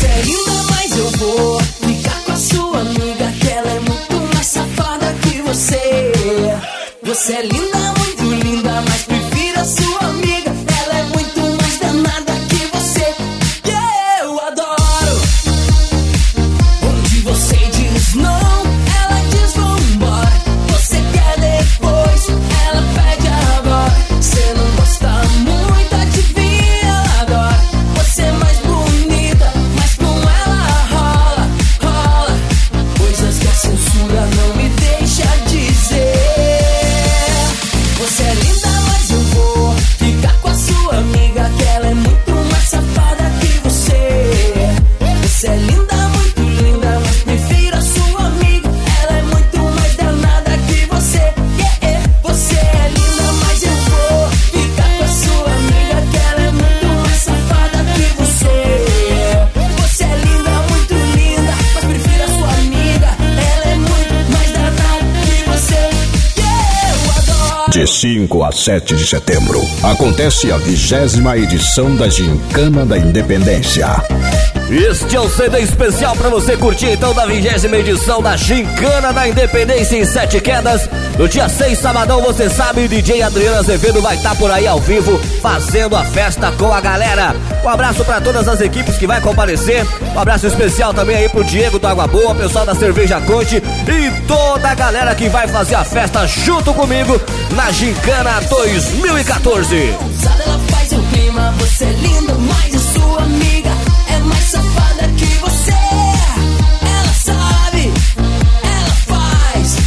Você é linda, mas eu vou ficar com a sua amiga, que ela é muito mais safada que você. Você é linda, muito linda, mas prefiro a sua amiga, ela é muito mais danada que você. Yeah, eu adoro onde você diz não, ela diz vambora. Você quer depois, ela pede agora. Você não gosta muito, adivinha, ela adora. Você é mais bonita, mas com ela rola, rola coisas que a censura não me deixa dizer. Você é linda, mas eu vou ficar com a sua amiga, que ela é muito mais safada que você. Você é linda, muito linda, mas prefiro a sua amiga, ela é muito mais danada que você. Yeah, você é linda, mas eu vou ficar com a sua amiga, que ela é muito mais safada que você. Você é linda, muito linda, mas prefiro a sua amiga, ela é muito mais danada que você. Yeah, eu adoro. De 5 a 7 de setembro, acontece a 20ª edição da Gincana da Independência. Este é o CD especial pra você curtir então da 20ª edição da Gincana da Independência em Sete Quedas. No dia 6, sabadão, você sabe, DJ Adriano Azevedo vai estar por aí ao vivo fazendo a festa com a galera. Um abraço pra todas as equipes que vai comparecer. Um abraço especial também aí pro Diego do Água Boa, pessoal da Cerveja Conte e toda a galera que vai fazer a festa junto comigo na Gincana 2014. Ela faz o clima, você é linda, mas a sua amiga é mais safada que você. Ela sabe, ela faz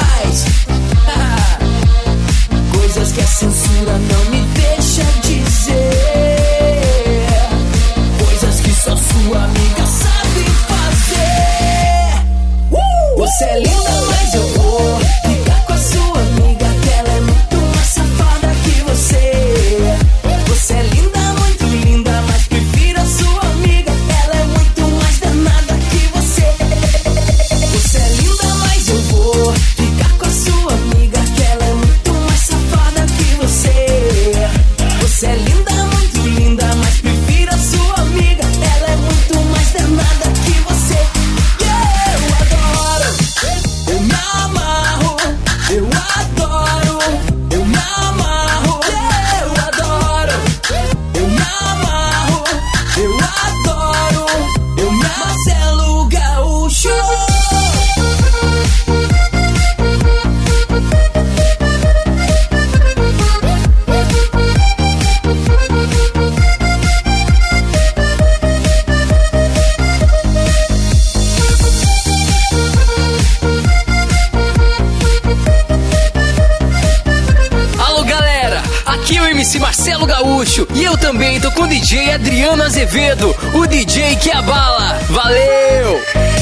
coisas que a censura não me deixa dizer, coisas que só sua amiga sabe fazer. Você é linda, mas eu vou ficar com a sua amiga, que ela é muito mais safada que você. Você é linda, muito linda, mas prefiro a sua amiga, ela é muito mais danada que você. Você é linda, mas eu vou ficar com a sua amiga, que ela é muito mais safada que você. Você é linda, muito linda, mas prefiro a sua amiga, ela é muito mais danada que você. Yeah, eu adoro, eu me amarro, eu adoro, eu me amarro. Yeah, eu adoro, eu me amarro, eu adoro, eu me Marcelo Gaúcho. Alô galera, aqui é o MC Marcelo Gaúcho e eu também tô com o DJ Adriano Azevedo, o DJ que abala. Valeu!